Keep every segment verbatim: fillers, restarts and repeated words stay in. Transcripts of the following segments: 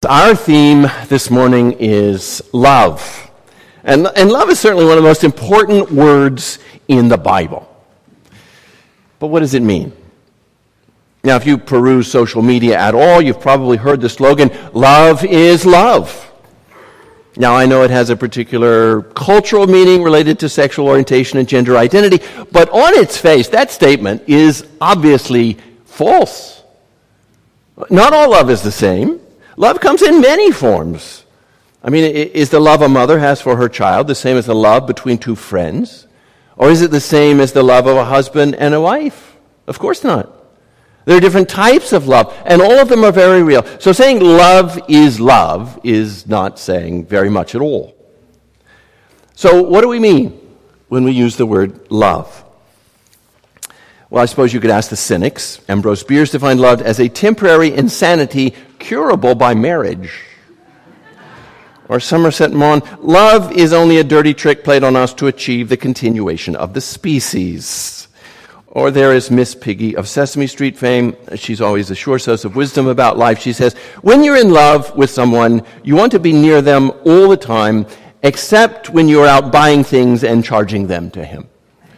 Our theme this morning is love. And, and love is certainly one of the most important words in the Bible. But what does it mean? Now, if you peruse social media at all, you've probably heard the slogan, "Love is love." Now, I know it has a particular cultural meaning related to sexual orientation and gender identity, but on its face, that statement is obviously false. Not all love is the same. Love comes in many forms. I mean, is the love a mother has for her child the same as the love between two friends? Or is it the same as the love of a husband and a wife? Of course not. There are different types of love, and all of them are very real. So saying love is love is not saying very much at all. So what do we mean when we use the word love? Well, I suppose you could ask the cynics. Ambrose Bierce defined love as a temporary insanity curable by marriage. Or Somerset Maugham, love is only a dirty trick played on us to achieve the continuation of the species. Or there is Miss Piggy of Sesame Street fame. She's always a sure source of wisdom about life. She says, when you're in love with someone, you want to be near them all the time, except when you're out buying things and charging them to him.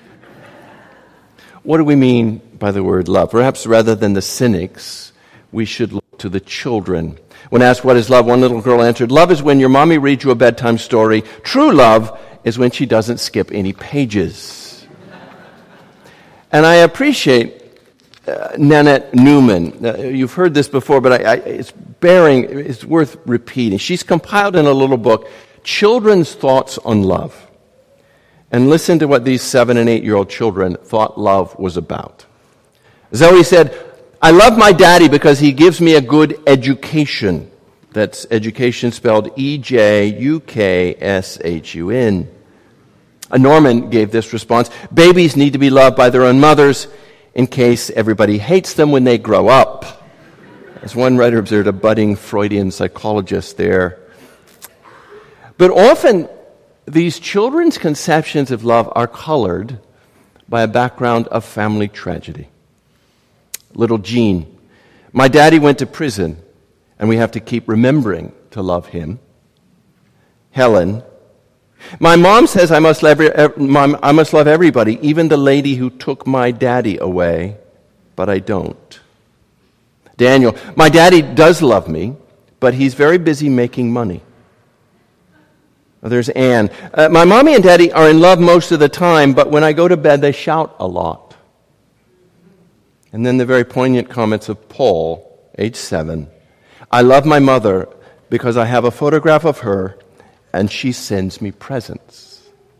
What do we mean by the word love? Perhaps rather than the cynics, we should look to the children. When asked what is love, one little girl answered, "Love is when your mommy reads you a bedtime story. True love is when she doesn't skip any pages." And I appreciate uh, Nanette Newman. Uh, you've heard this before, but I, I, it's bearing, it's worth repeating. She's compiled in a little book, Children's Thoughts on Love. And listen to what these seven and eight-year-old children thought love was about. Zoe said, "I love my daddy because he gives me a good education." That's education spelled E J U K S H U N. A Norman gave this response, "Babies need to be loved by their own mothers in case everybody hates them when they grow up." As one writer observed, a budding Freudian psychologist there. But often, these children's conceptions of love are colored by a background of family tragedy. Little Jean, "My daddy went to prison, and we have to keep remembering to love him." Helen, "My mom says I must love, I must love everybody, even the lady who took my daddy away, but I don't." Daniel, "My daddy does love me, but he's very busy making money." There's Anne. Uh, "My mommy and daddy are in love most of the time, but when I go to bed, they shout a lot." And then the very poignant comments of Paul, age seven. "I love my mother because I have a photograph of her and she sends me presents."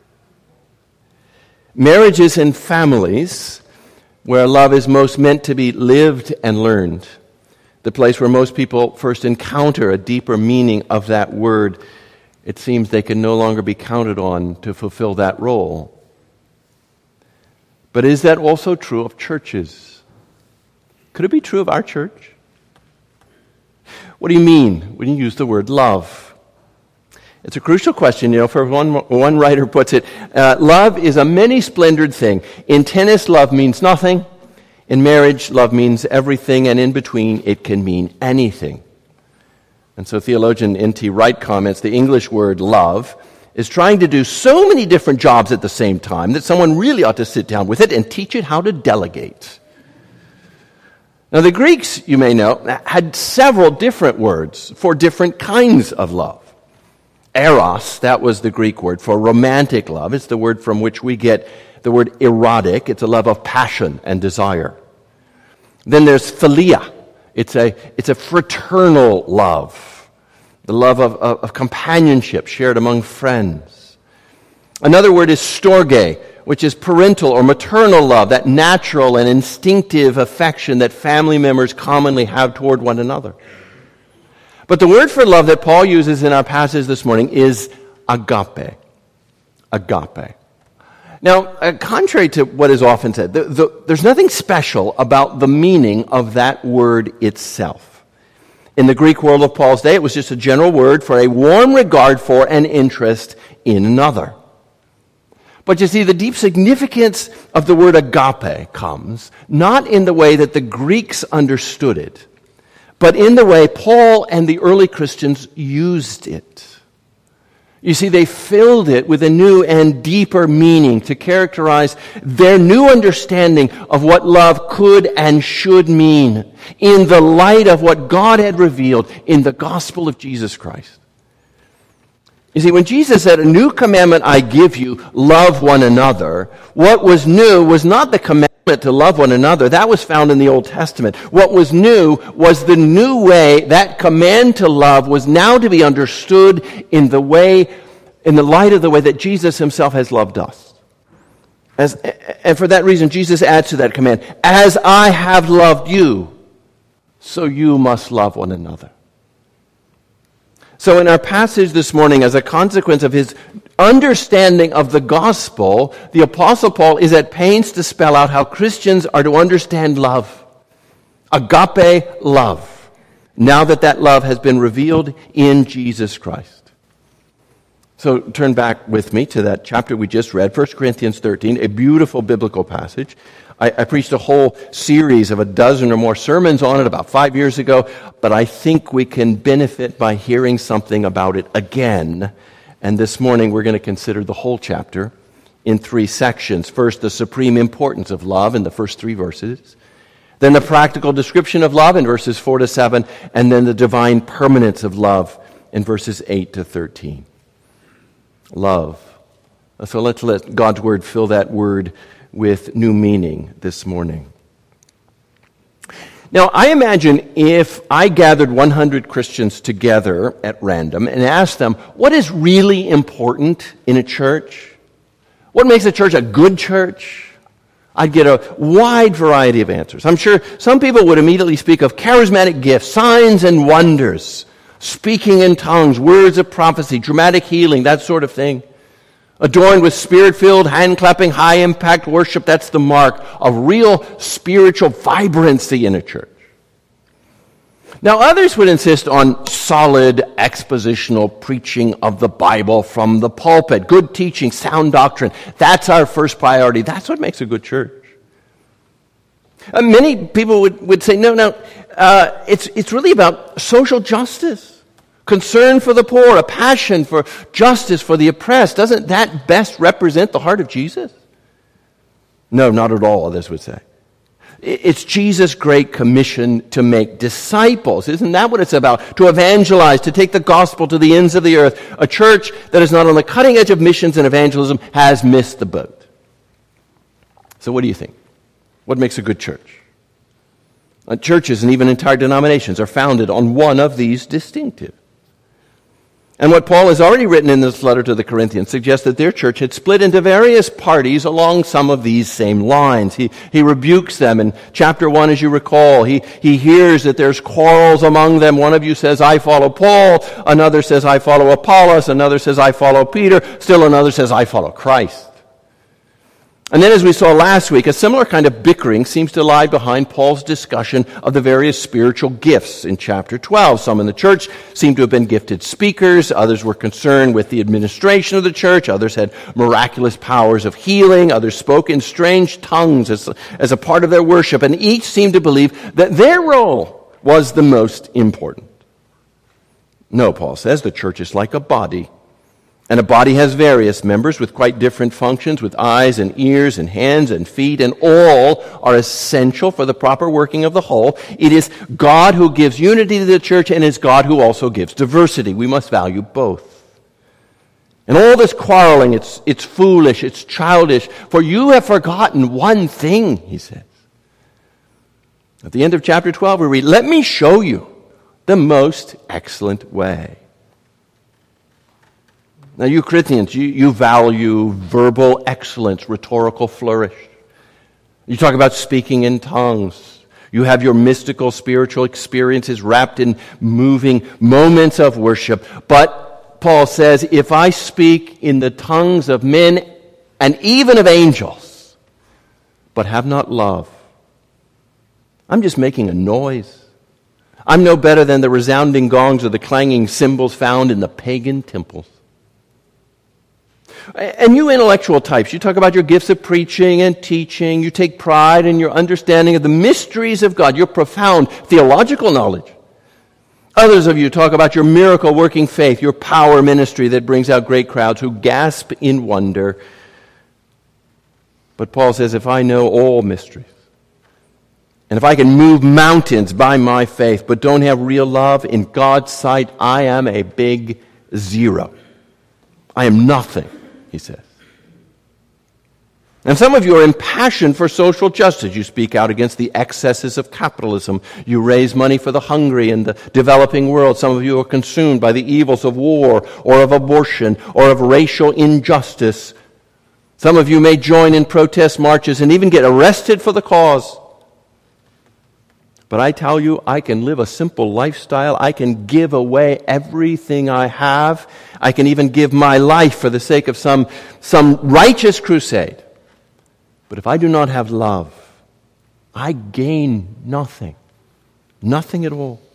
Marriages and families where love is most meant to be lived and learned, the place where most people first encounter a deeper meaning of that word, it seems they can no longer be counted on to fulfill that role. But is that also true of churches? Could it be true of our church? What do you mean when you use the word love? It's a crucial question, you know, for one, one writer puts it, uh, love is a many-splendored thing. In tennis, love means nothing. In marriage, love means everything, and in between, it can mean anything. And so theologian N T Wright comments, the English word love is trying to do so many different jobs at the same time that someone really ought to sit down with it and teach it how to delegate. Now the Greeks, you may know, had several different words for different kinds of love. Eros, that was the Greek word for romantic love. It's the word from which we get the word erotic. It's a love of passion and desire. Then there's philia. It's a, it's a fraternal love, the love of, of, of companionship shared among friends. Another word is storge, which is parental or maternal love, that natural and instinctive affection that family members commonly have toward one another. But the word for love that Paul uses in our passage this morning is agape. Agape. Now, uh, contrary to what is often said, the, the, there's nothing special about the meaning of that word itself. In the Greek world of Paul's day, it was just a general word for a warm regard for and interest in another. But you see, the deep significance of the word agape comes not in the way that the Greeks understood it, but in the way Paul and the early Christians used it. You see, they filled it with a new and deeper meaning to characterize their new understanding of what love could and should mean in the light of what God had revealed in the gospel of Jesus Christ. You see, when Jesus said, "A new commandment I give you, love one another," what was new was not the commandment to love one another. That was found in the Old Testament. What was new was the new way that command to love was now to be understood in the way, in the light of the way that Jesus himself has loved us. As, and for that reason, Jesus adds to that command, "As I have loved you, so you must love one another." So in our passage this morning, as a consequence of his understanding of the gospel, the Apostle Paul is at pains to spell out how Christians are to understand love. Agape love. Now that that love has been revealed in Jesus Christ. So turn back with me to that chapter we just read, First Corinthians thirteen, a beautiful biblical passage. I, I preached a whole series of a dozen or more sermons on it about five years ago, but I think we can benefit by hearing something about it again. And this morning we're going to consider the whole chapter in three sections. First, the supreme importance of love in the first three verses. Then the practical description of love in verses four to seven. And then the divine permanence of love in verses eight to thirteen. Love. So let's let God's word fill that word with new meaning this morning. Now, I imagine if I gathered one hundred Christians together at random and asked them, what is really important in a church? What makes a church a good church? I'd get a wide variety of answers. I'm sure some people would immediately speak of charismatic gifts, signs and wonders, speaking in tongues, words of prophecy, dramatic healing, that sort of thing. Adorned with spirit-filled, hand-clapping, high-impact worship, that's the mark of real spiritual vibrancy in a church. Now, others would insist on solid expositional preaching of the Bible from the pulpit, good teaching, sound doctrine. That's our first priority. That's what makes a good church. Uh, many people would, would say, no, no, uh, it's, it's really about social justice. Concern for the poor, a passion for justice for the oppressed. Doesn't that best represent the heart of Jesus? No, not at all, others would say. It's Jesus' great commission to make disciples. Isn't that what it's about? To evangelize, to take the gospel to the ends of the earth. A church that is not on the cutting edge of missions and evangelism has missed the boat. So what do you think? What makes a good church? Uh, churches and even entire denominations are founded on one of these distinctives. And what Paul has already written in this letter to the Corinthians suggests that their church had split into various parties along some of these same lines. He, he rebukes them in chapter one, as you recall. He, he hears that there's quarrels among them. One of you says, I follow Paul. Another says, I follow Apollos. Another says, I follow Peter. Still another says, I follow Christ. And then, as we saw last week, a similar kind of bickering seems to lie behind Paul's discussion of the various spiritual gifts in chapter twelve. Some in the church seem to have been gifted speakers. Others were concerned with the administration of the church. Others had miraculous powers of healing. Others spoke in strange tongues as, as a part of their worship. And each seemed to believe that their role was the most important. No, Paul says, the church is like a body. And a body has various members with quite different functions, with eyes and ears and hands and feet, and all are essential for the proper working of the whole. It is God who gives unity to the church, and it's God who also gives diversity. We must value both. And all this quarreling, it's, it's foolish, it's childish, for you have forgotten one thing, he says. At the end of chapter twelve, we read, let me show you the most excellent way. Now, you Corinthians, you, you value verbal excellence, rhetorical flourish. You talk about speaking in tongues. You have your mystical spiritual experiences wrapped in moving moments of worship. But Paul says, if I speak in the tongues of men and even of angels, but have not love, I'm just making a noise. I'm no better than the resounding gongs or the clanging cymbals found in the pagan temples. And you intellectual types, you talk about your gifts of preaching and teaching. You take pride in your understanding of the mysteries of God, your profound theological knowledge. Others of you talk about your miracle-working faith, your power ministry that brings out great crowds who gasp in wonder. But Paul says, if I know all mysteries, and if I can move mountains by my faith, but don't have real love, in God's sight, I am a big zero. I am nothing, he says. And some of you are impassioned for social justice. You speak out against the excesses of capitalism. You raise money for the hungry in the developing world. Some of you are consumed by the evils of war or of abortion or of racial injustice. Some of you may join in protest marches and even get arrested for the cause. But I tell you, I can live a simple lifestyle. I can give away everything I have. I can even give my life for the sake of some, some righteous crusade. But if I do not have love, I gain nothing. Nothing at all.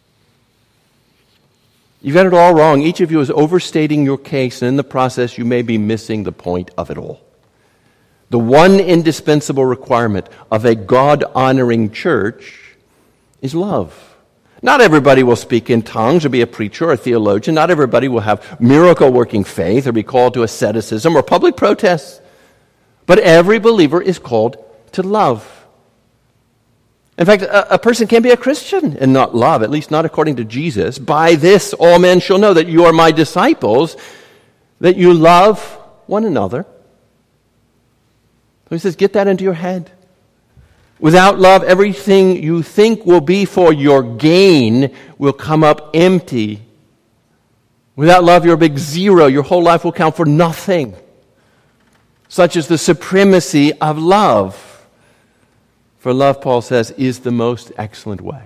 You've got it all wrong. Each of you is overstating your case, and in the process you may be missing the point of it all. The one indispensable requirement of a God-honoring church is love. Not everybody will speak in tongues or be a preacher or a theologian. Not everybody will have miracle-working faith or be called to asceticism or public protests. But every believer is called to love. In fact, a, a person can be a Christian and not love, at least not according to Jesus. By this all men shall know that you are my disciples, that you love one another. So he says, get that into your head. Without love, everything you think will be for your gain will come up empty. Without love, you're a big zero. Your whole life will count for nothing. Such is the supremacy of love. For love, Paul says, is the most excellent way.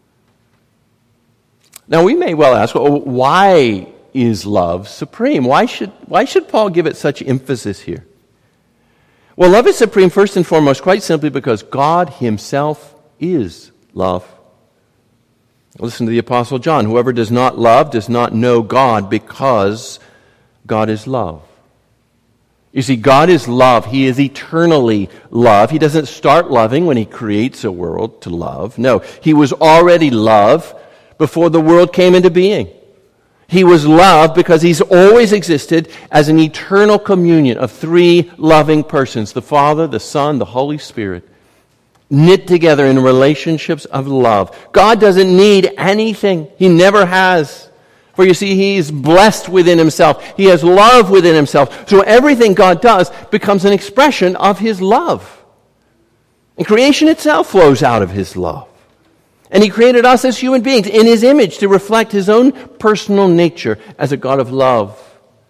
Now, we may well ask, well, why is love supreme? Why should, why should Paul give it such emphasis here? Well, love is supreme first and foremost, quite simply because God himself is love. Listen to the Apostle John. Whoever does not love does not know God, because God is love. You see, God is love. He is eternally love. He doesn't start loving when he creates a world to love. No, he was already love before the world came into being. He was love because he's always existed as an eternal communion of three loving persons, the Father, the Son, the Holy Spirit, knit together in relationships of love. God doesn't need anything. He never has. For you see, he is blessed within himself. He has love within himself. So everything God does becomes an expression of his love. And creation itself flows out of his love. And he created us as human beings in his image to reflect his own personal nature as a God of love.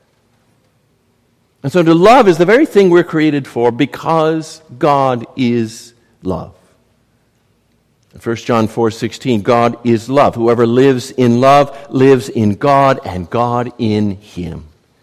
And so to love is the very thing we're created for, because God is love. First John four sixteen, God is love. Whoever lives in love lives in God, and God in him.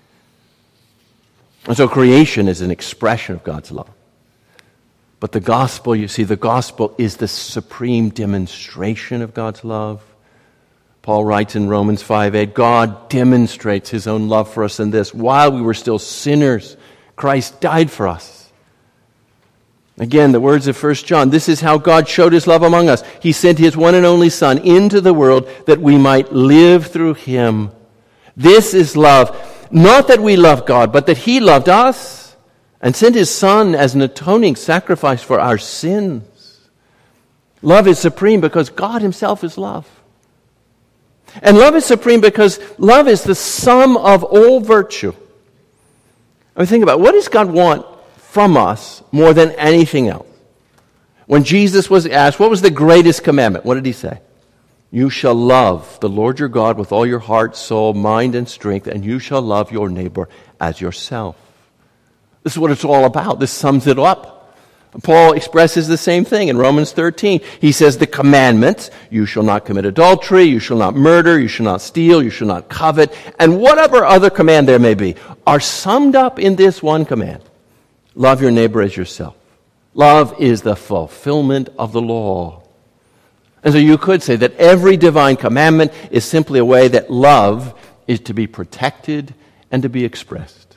And so creation is an expression of God's love. But the gospel, you see, the gospel is the supreme demonstration of God's love. Paul writes in Romans five eight, God demonstrates his own love for us in this: while we were still sinners, Christ died for us. Again, the words of First John, this is how God showed his love among us. He sent his one and only Son into the world that we might live through him. This is love. Not that we love God, but that he loved us and sent his Son as an atoning sacrifice for our sins. Love is supreme because God himself is love. And love is supreme because love is the sum of all virtue. I mean, think about it. What does God want from us more than anything else? When Jesus was asked, what was the greatest commandment? What did he say? You shall love the Lord your God with all your heart, soul, mind, and strength, and you shall love your neighbor as yourself. This is what it's all about. This sums it up. Paul expresses the same thing in Romans thirteen. He says the commandments, you shall not commit adultery, you shall not murder, you shall not steal, you shall not covet, and whatever other command there may be, are summed up in this one command. Love your neighbor as yourself. Love is the fulfillment of the law. And so you could say that every divine commandment is simply a way that love is to be protected and to be expressed.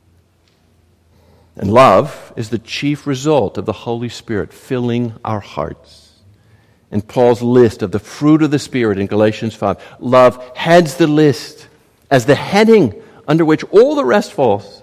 And love is the chief result of the Holy Spirit filling our hearts in Paul's list of the fruit of the Spirit in Galatians five. Love heads the list as the heading under which all the rest falls.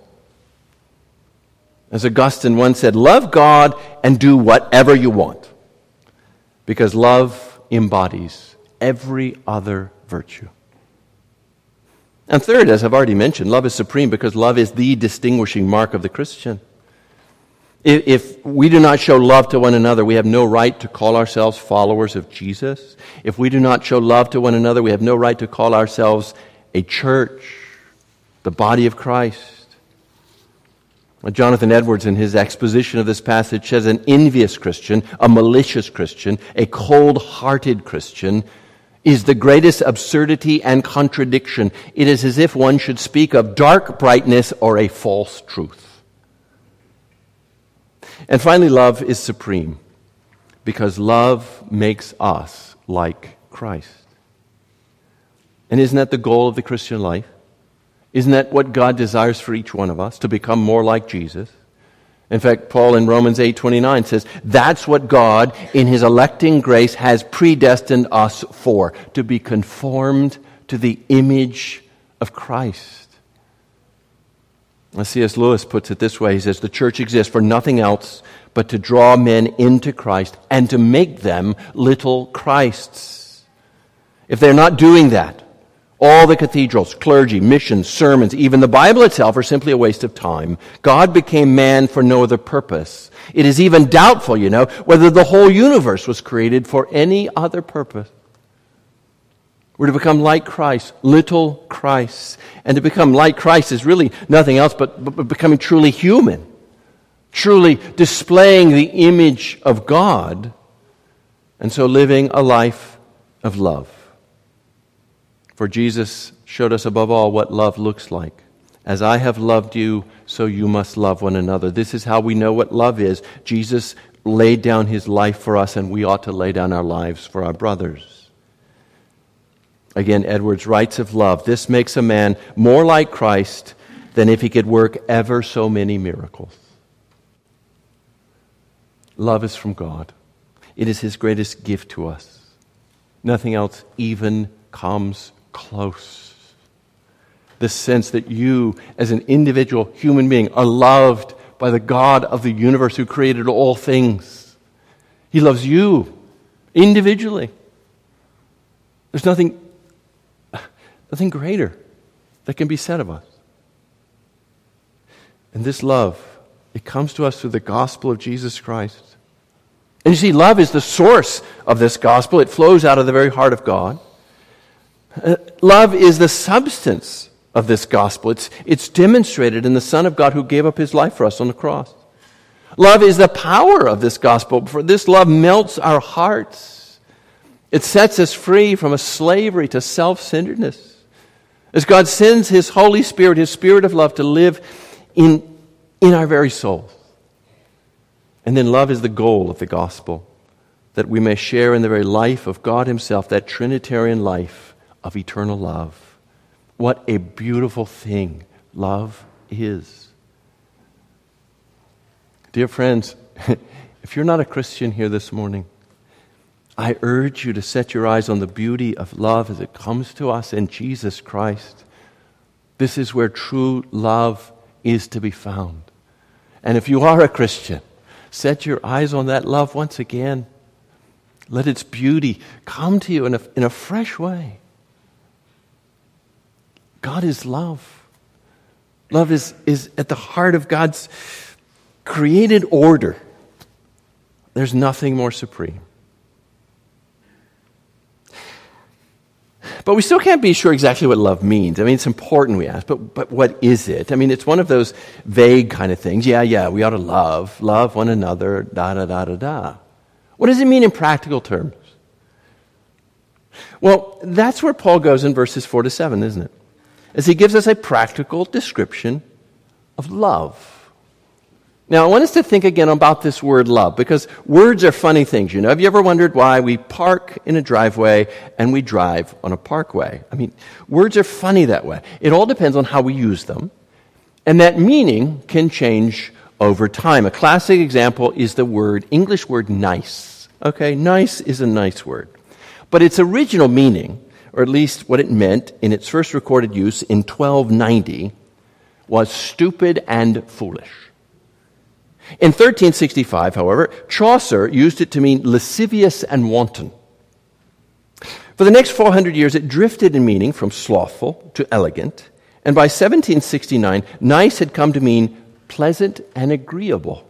As Augustine once said, love God and do whatever you want, because love embodies every other virtue. And third, as I've already mentioned, love is supreme because love is the distinguishing mark of the Christian. If we do not show love to one another, we have no right to call ourselves followers of Jesus. If we do not show love to one another, we have no right to call ourselves a church, the body of Christ. Jonathan Edwards, in his exposition of this passage, says an envious Christian, a malicious Christian, a cold-hearted Christian is the greatest absurdity and contradiction. It is as if one should speak of dark brightness or a false truth. And finally, love is supreme because love makes us like Christ. And isn't that the goal of the Christian life? Isn't that what God desires for each one of us, to become more like Jesus? In fact, Paul in Romans eight twenty-nine says, that's what God, in His electing grace, has predestined us for, to be conformed to the image of Christ. As C S Lewis puts it this way, he says, the church exists for nothing else but to draw men into Christ and to make them little Christs. If they're not doing that, all the cathedrals, clergy, missions, sermons, even the Bible itself are simply a waste of time. God became man for no other purpose. It is even doubtful, you know, whether the whole universe was created for any other purpose. We're to become like Christ, little Christ. And to become like Christ is really nothing else but, but becoming truly human, truly displaying the image of God, and so living a life of love. For Jesus showed us above all what love looks like. As I have loved you, so you must love one another. This is how we know what love is. Jesus laid down His life for us, and we ought to lay down our lives for our brothers. Again, Edwards writes of love, this makes a man more like Christ than if he could work ever so many miracles. Love is from God. It is His greatest gift to us. Nothing else even comes close. This sense that you, as an individual human being, are loved by the God of the universe who created all things. He loves you individually. There's nothing, nothing greater that can be said of us. And this love, it comes to us through the gospel of Jesus Christ. And you see, love is the source of this gospel. It flows out of the very heart of God. Uh, love is the substance of this gospel. It's, it's demonstrated in the Son of God who gave up His life for us on the cross. Love is the power of this gospel, for this love melts our hearts. It sets us free from a slavery to self-centeredness. As God sends His Holy Spirit, His Spirit of love, to live in, in our very souls. And then love is the goal of the gospel, that we may share in the very life of God Himself, that Trinitarian life of eternal love. What a beautiful thing love is. Dear friends, if you're not a Christian here this morning, I urge you to set your eyes on the beauty of love as it comes to us in Jesus Christ. This is where true love is to be found. And if you are a Christian, set your eyes on that love once again. Let its beauty come to you in a, in a fresh way. God is love. Love is, is at the heart of God's created order. There's nothing more supreme. But we still can't be sure exactly what love means. I mean, it's important we ask, but, but what is it? I mean, it's one of those vague kind of things. Yeah, yeah, we ought to love, love one another, da, da, da, da, da. What does it mean in practical terms? Well, that's where Paul goes in verses four to seven, isn't it? As he gives us a practical description of love. Now, I want us to think again about this word love, because words are funny things, you know. Have you ever wondered why we park in a driveway and we drive on a parkway? I mean, words are funny that way. It all depends on how we use them, and that meaning can change over time. A classic example is the word, English word nice. Okay, nice is a nice word. But its original meaning, or at least what it meant in its first recorded use in twelve ninety, was stupid and foolish. In thirteen sixty-five, however, Chaucer used it to mean lascivious and wanton. For the next four hundred years, it drifted in meaning from slothful to elegant, and by seventeen sixty-nine, nice had come to mean pleasant and agreeable.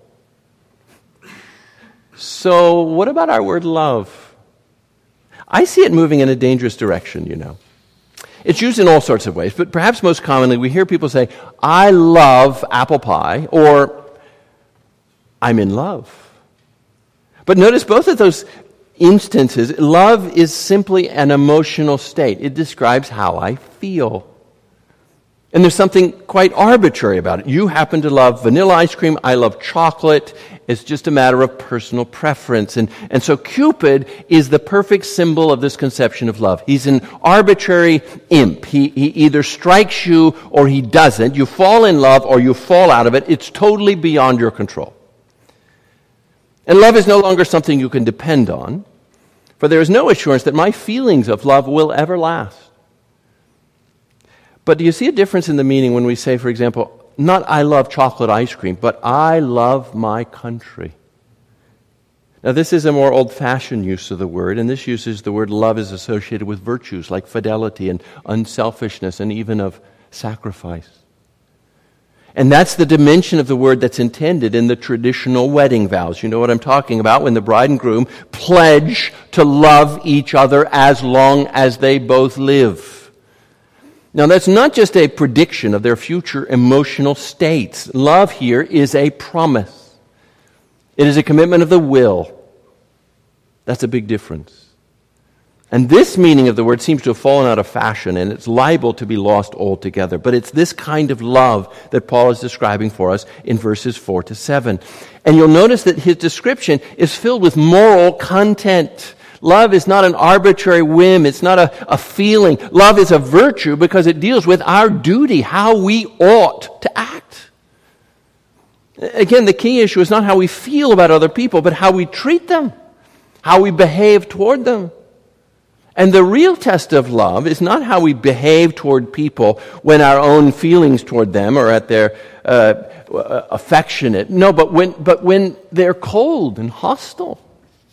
So what about our word love? I see it moving in a dangerous direction, you know. It's used in all sorts of ways, but perhaps most commonly we hear people say, I love apple pie, or I'm in love. But notice both of those instances, love is simply an emotional state. It describes how I feel. And there's something quite arbitrary about it. You happen to love vanilla ice cream, I love chocolate. It's just a matter of personal preference. And, and so Cupid is the perfect symbol of this conception of love. He's an arbitrary imp. He, he either strikes you or he doesn't. You fall in love or you fall out of it. It's totally beyond your control. And love is no longer something you can depend on, for there is no assurance that my feelings of love will ever last. But do you see a difference in the meaning when we say, for example, not I love chocolate ice cream, but I love my country? Now, this is a more old-fashioned use of the word, and this uses the word love is associated with virtues like fidelity and unselfishness and even of sacrifice. And that's the dimension of the word that's intended in the traditional wedding vows. You know what I'm talking about when the bride and groom pledge to love each other as long as they both live. Now, that's not just a prediction of their future emotional states. Love here is a promise. It is a commitment of the will. That's a big difference. And this meaning of the word seems to have fallen out of fashion, and it's liable to be lost altogether. But it's this kind of love that Paul is describing for us in verses four to seven. And you'll notice that his description is filled with moral content. Love is not an arbitrary whim. It's not a, a feeling. Love is a virtue because it deals with our duty, how we ought to act. Again, the key issue is not how we feel about other people, but how we treat them, how we behave toward them. And the real test of love is not how we behave toward people when our own feelings toward them are at their uh, affectionate. No, but when, but when they're cold and hostile.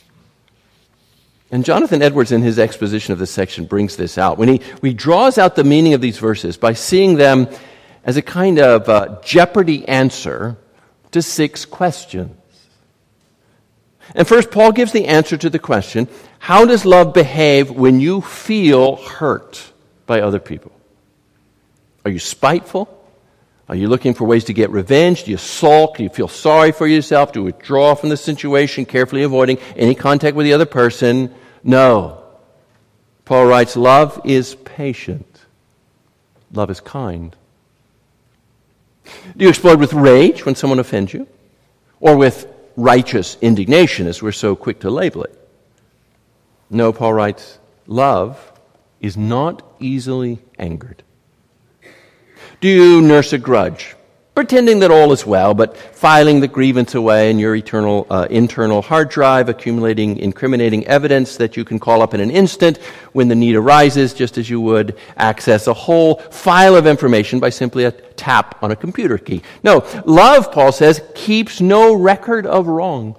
And Jonathan Edwards, in his exposition of this section, brings this out. When he, he draws out the meaning of these verses by seeing them as a kind of uh, Jeopardy answer to six questions. And first, Paul gives the answer to the question, how does love behave when you feel hurt by other people? Are you spiteful? Are you looking for ways to get revenge? Do you sulk? Do you feel sorry for yourself? Do you withdraw from the situation, carefully avoiding any contact with the other person? No. Paul writes, love is patient. Love is kind. Do you explode with rage when someone offends you? Or with righteous indignation, as we're so quick to label it? No, Paul writes, love is not easily angered. Do you nurse a grudge, pretending that all is well, but filing the grievance away in your eternal, uh, internal hard drive, accumulating incriminating evidence that you can call up in an instant when the need arises, just as you would access a whole file of information by simply a tap on a computer key? No, love, Paul says, keeps no record of wrongs.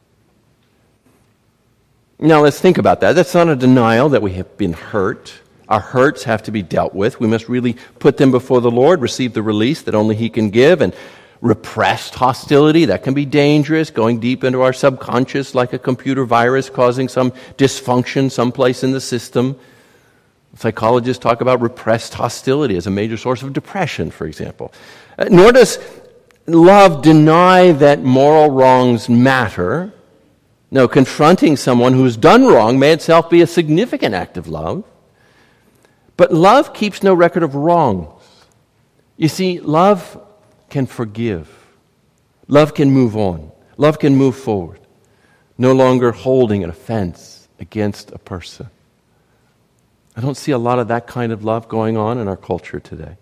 Now, let's think about that. That's not a denial that we have been hurt. Our hurts have to be dealt with. We must really put them before the Lord, receive the release that only He can give, and repressed hostility, that can be dangerous, going deep into our subconscious like a computer virus, causing some dysfunction someplace in the system. Psychologists talk about repressed hostility as a major source of depression, for example. Uh, nor does love deny that moral wrongs matter. No, confronting someone who's done wrong may itself be a significant act of love. But love keeps no record of wrongs. You see, love can forgive. Love can move on. Love can move forward. No longer holding an offense against a person. I don't see a lot of that kind of love going on in our culture today.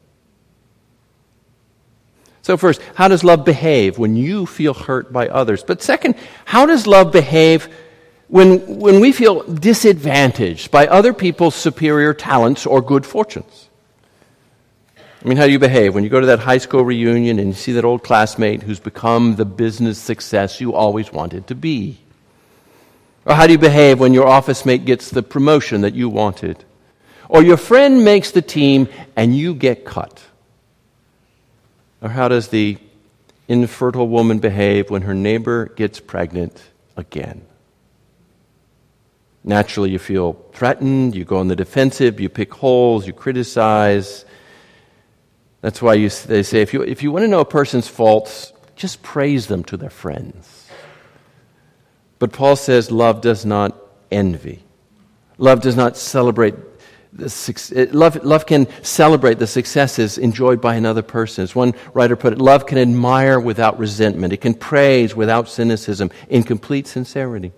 So first, how does love behave when you feel hurt by others? But second, how does love behave when, when we feel disadvantaged by other people's superior talents or good fortunes. I mean, how do you behave when you go to that high school reunion and you see that old classmate who's become the business success you always wanted to be? Or how do you behave when your office mate gets the promotion that you wanted? Or your friend makes the team and you get cut? Or how does the infertile woman behave when her neighbor gets pregnant again? Naturally, you feel threatened, you go on the defensive, you pick holes, you criticize. That's why you, they say, if you, if you want to know a person's faults, just praise them to their friends. But Paul says love does not envy. Love does not celebrate the love, love can celebrate the successes enjoyed by another person. As one writer put it, love can admire without resentment. It can praise without cynicism, in complete sincerity.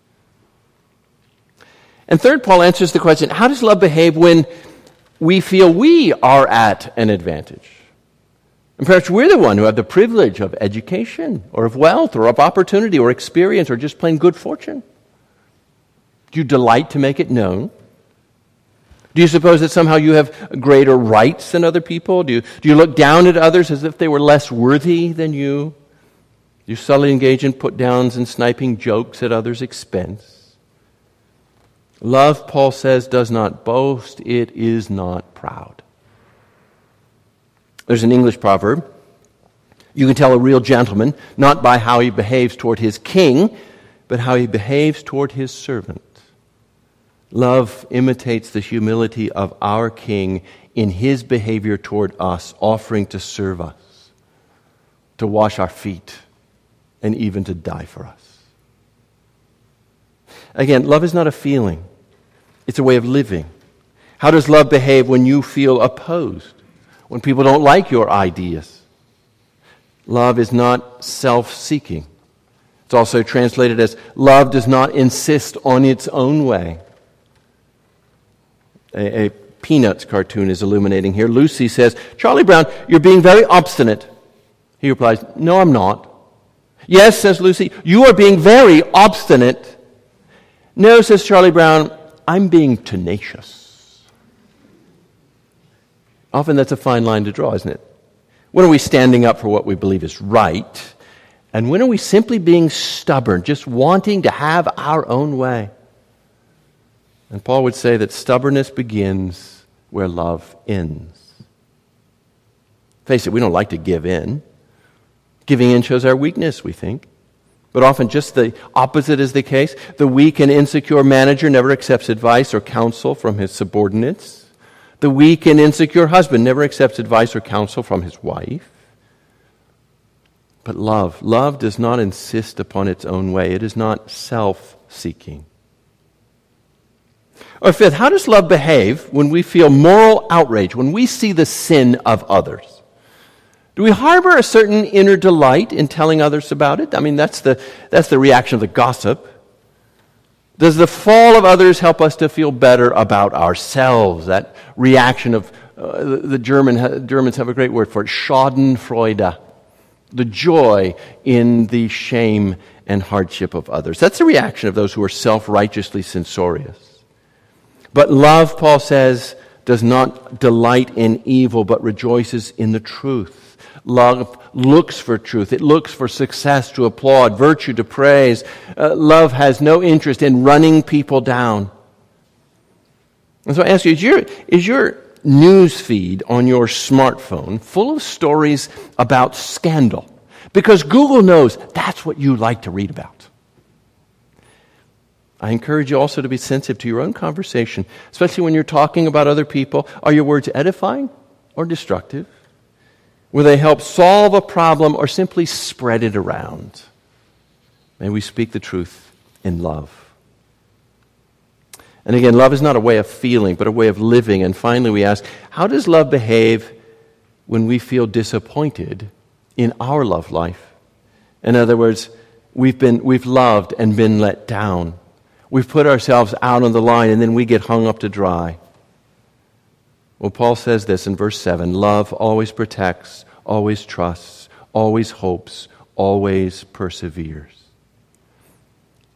And third, Paul answers the question, how does love behave when we feel we are at an advantage? And perhaps we're the one who have the privilege of education or of wealth or of opportunity or experience or just plain good fortune. Do you delight to make it known? Do you suppose that somehow you have greater rights than other people? Do you, do you look down at others as if they were less worthy than you? Do you subtly engage in put-downs and sniping jokes at others' expense? Love, Paul says, does not boast. It is not proud. There's an English proverb. You can tell a real gentleman not by how he behaves toward his king, but how he behaves toward his servant. Love imitates the humility of our King in his behavior toward us, offering to serve us, to wash our feet, and even to die for us. Again, love is not a feeling. It's a way of living. How does love behave when you feel opposed, when people don't like your ideas? Love is not self-seeking. It's also translated as love does not insist on its own way. A, a Peanuts cartoon is illuminating here. Lucy says, "Charlie Brown, you're being very obstinate." He replies, "No, I'm not." "Yes," says Lucy, "you are being very obstinate." "No," says Charlie Brown, "I'm being tenacious." Often that's a fine line to draw, isn't it? When are we standing up for what we believe is right? And when are we simply being stubborn, just wanting to have our own way? And Paul would say that stubbornness begins where love ends. Face it, we don't like to give in. Giving in shows our weakness, we think. But often just the opposite is the case. The weak and insecure manager never accepts advice or counsel from his subordinates. The weak and insecure husband never accepts advice or counsel from his wife. But love, love does not insist upon its own way. It is not self-seeking. Or fifth, how does love behave when we feel moral outrage, when we see the sin of others? Do we harbor a certain inner delight in telling others about it? I mean, that's the, that's the reaction of the gossip. Does the fall of others help us to feel better about ourselves? That reaction of, uh, the, the German, Germans have a great word for it, Schadenfreude, the joy in the shame and hardship of others. That's the reaction of those who are self-righteously censorious. But love, Paul says, does not delight in evil, but rejoices in the truth. Love looks for truth. It looks for success to applaud, virtue to praise. Uh, love has no interest in running people down. And so I ask you, is your, is your news feed on your smartphone full of stories about scandal? Because Google knows that's what you like to read about. I encourage you also to be sensitive to your own conversation, especially when you're talking about other people. Are your words edifying or destructive? Will they help solve a problem or simply spread it around? May we speak the truth in love. And again, love is not a way of feeling, but a way of living. And finally, we ask, how does love behave when we feel disappointed in our love life? In other words, we've been we've loved and been let down. We've put ourselves out on the line and then we get hung up to dry. Well, Paul says this in verse seven, love always protects, always trusts, always hopes, always perseveres.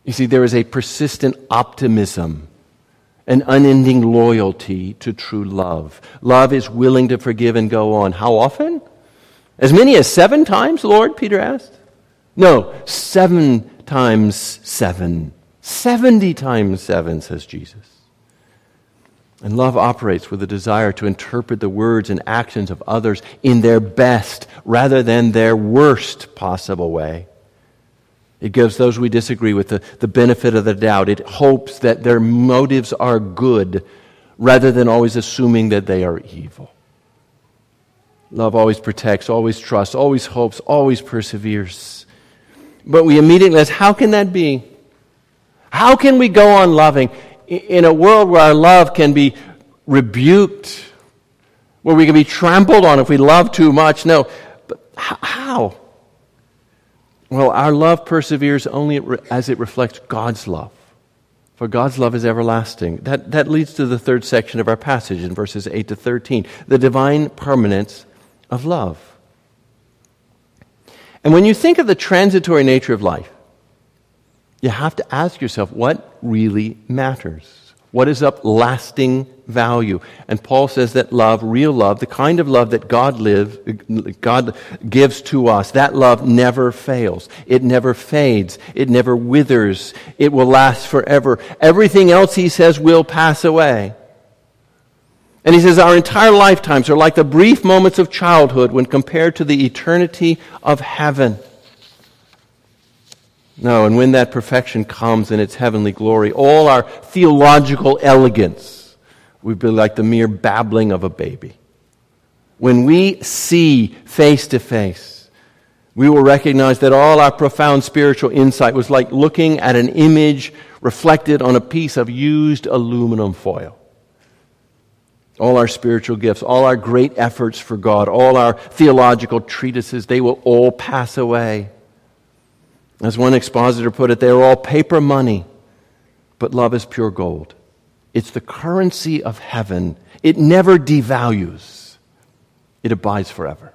You see, there is a persistent optimism, an unending loyalty to true love. Love is willing to forgive and go on. How often? As many as seven times, Lord, Peter asked. No, seven times seven. Seventy times seven, says Jesus. And love operates with a desire to interpret the words and actions of others in their best rather than their worst possible way. It gives those we disagree with the, the benefit of the doubt. It hopes that their motives are good rather than always assuming that they are evil. Love always protects, always trusts, always hopes, always perseveres. But we immediately ask, how can that be? How can we go on loving in a world where our love can be rebuked, where we can be trampled on if we love too much? No, but how? Well, our love perseveres only as it reflects God's love. For God's love is everlasting. That, that leads to the third section of our passage in verses eight to thirteen, the divine permanence of love. And when you think of the transitory nature of life, you have to ask yourself, what really matters? What is of lasting value? And Paul says that love, real love, the kind of love that God live, God gives to us, that love never fails. It never fades. It never withers. It will last forever. Everything else, he says, will pass away. And he says our entire lifetimes are like the brief moments of childhood when compared to the eternity of heaven. No, and when that perfection comes in its heavenly glory, all our theological elegance will be like the mere babbling of a baby. When we see face to face, we will recognize that all our profound spiritual insight was like looking at an image reflected on a piece of used aluminum foil. All our spiritual gifts, all our great efforts for God, all our theological treatises, they will all pass away. As one expositor put it, they are all paper money, but love is pure gold. It's the currency of heaven. It never devalues. It abides forever.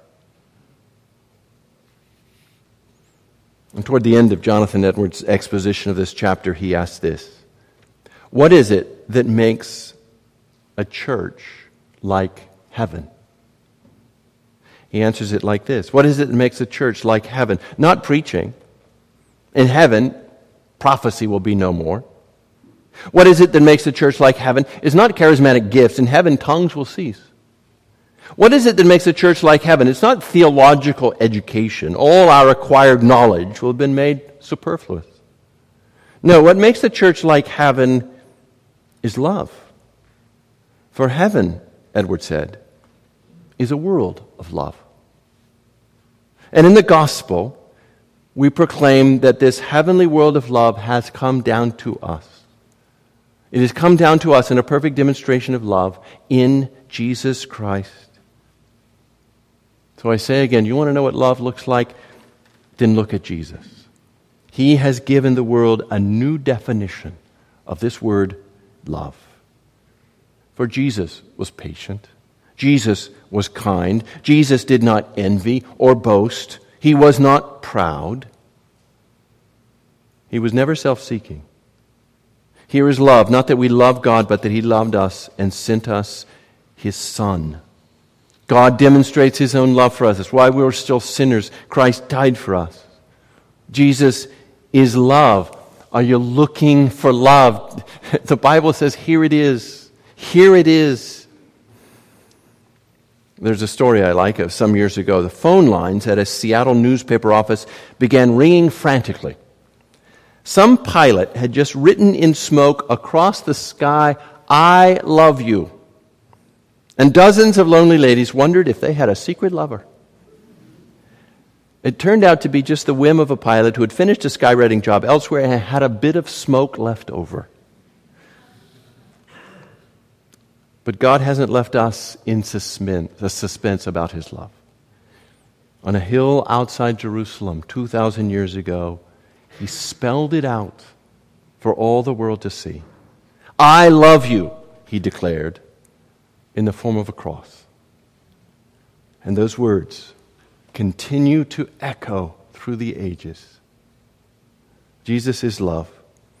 And toward the end of Jonathan Edwards' exposition of this chapter, he asks this: what is it that makes a church like heaven? He answers it like this: what is it that makes a church like heaven? Not preaching. In heaven, prophecy will be no more. What is it that makes the church like heaven? It's not charismatic gifts. In heaven, tongues will cease. What is it that makes a church like heaven? It's not theological education. All our acquired knowledge will have been made superfluous. No, what makes the church like heaven is love. For heaven, Edward said, is a world of love. And in the gospel, we proclaim that this heavenly world of love has come down to us. It has come down to us in a perfect demonstration of love in Jesus Christ. So I say again, you want to know what love looks like? Then look at Jesus. He has given the world a new definition of this word, love. For Jesus was patient. Jesus was kind. Jesus did not envy or boast. He was not proud. He was never self-seeking. Here is love, not that we love God, but that He loved us and sent us His Son. God demonstrates His own love for us. That's why we were still sinners. Christ died for us. Jesus is love. Are you looking for love? The Bible says, here it is. Here it is. There's a story I like of some years ago. The phone lines at a Seattle newspaper office began ringing frantically. Some pilot had just written in smoke across the sky, "I love you." And dozens of lonely ladies wondered if they had a secret lover. It turned out to be just the whim of a pilot who had finished a skywriting job elsewhere and had a bit of smoke left over. But God hasn't left us in suspense, the suspense about His love. On a hill outside Jerusalem two thousand years ago, He spelled it out for all the world to see. "I love you," He declared, in the form of a cross. And those words continue to echo through the ages. Jesus is love.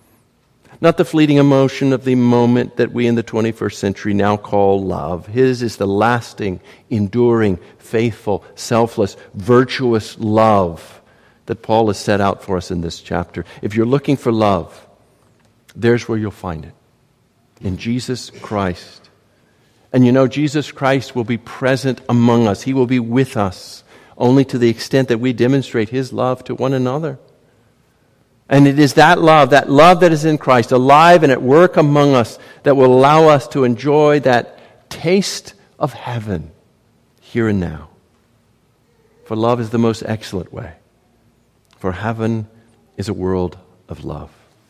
not the fleeting emotion of the moment that we in the twenty-first century now call love. His is the lasting, enduring, faithful, selfless, virtuous love that Paul has set out for us in this chapter. If you're looking for love, there's where you'll find it, in Jesus Christ. And you know, Jesus Christ will be present among us. He will be with us only to the extent that we demonstrate His love to one another. And it is that love, that love that is in Christ, alive and at work among us, that will allow us to enjoy that taste of heaven here and now. For love is the most excellent way. For heaven is a world of love.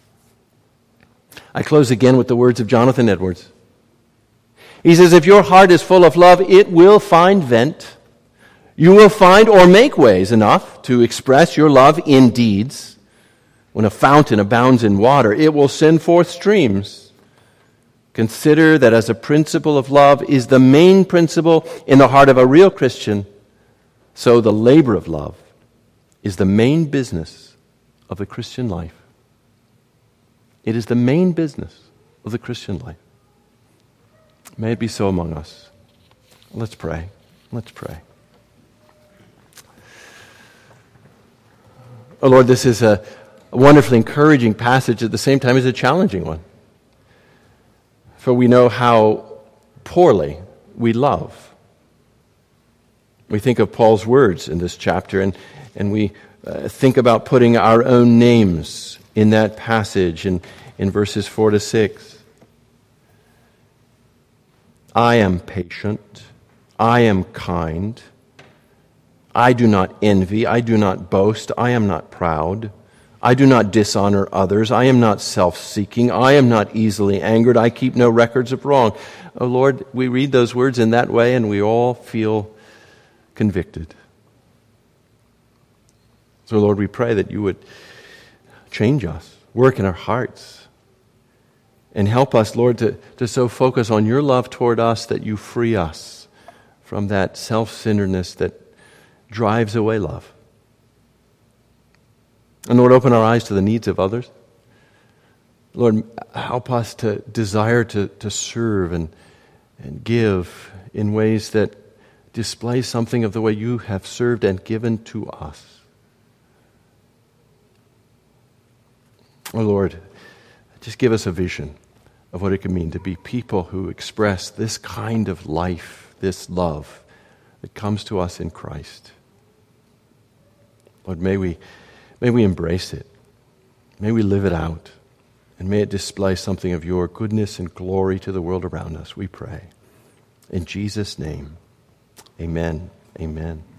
I close again with the words of Jonathan Edwards. He says, if your heart is full of love, it will find vent. You will find or make ways enough to express your love in deeds. When a fountain abounds in water, it will send forth streams. Consider that as a principle of love is the main principle in the heart of a real Christian, so the labor of love is the main business of the Christian life. It is the main business of the Christian life. May it be so among us. Let's pray. Let's pray. Oh Lord, this is a wonderfully encouraging passage at the same time as a challenging one. For we know how poorly we love. We think of Paul's words in this chapter, and, and we uh, think about putting our own names in that passage in, in verses four to six. I am patient. I am kind. I do not envy. I do not boast. I am not proud. I do not dishonor others. I am not self-seeking. I am not easily angered. I keep no records of wrong. Oh Lord, we read those words in that way and we all feel convicted. So Lord, we pray that you would change us, work in our hearts, and help us, Lord, to, to so focus on your love toward us that you free us from that self-centeredness that drives away love. And Lord, open our eyes to the needs of others. Lord, help us to desire to, to serve and, and give in ways that display something of the way you have served and given to us. Oh Lord, just give us a vision of what it can mean to be people who express this kind of life, this love that comes to us in Christ. Lord, may we, may we embrace it. May we live it out. And may it display something of your goodness and glory to the world around us, we pray. In Jesus' name, amen. Amen.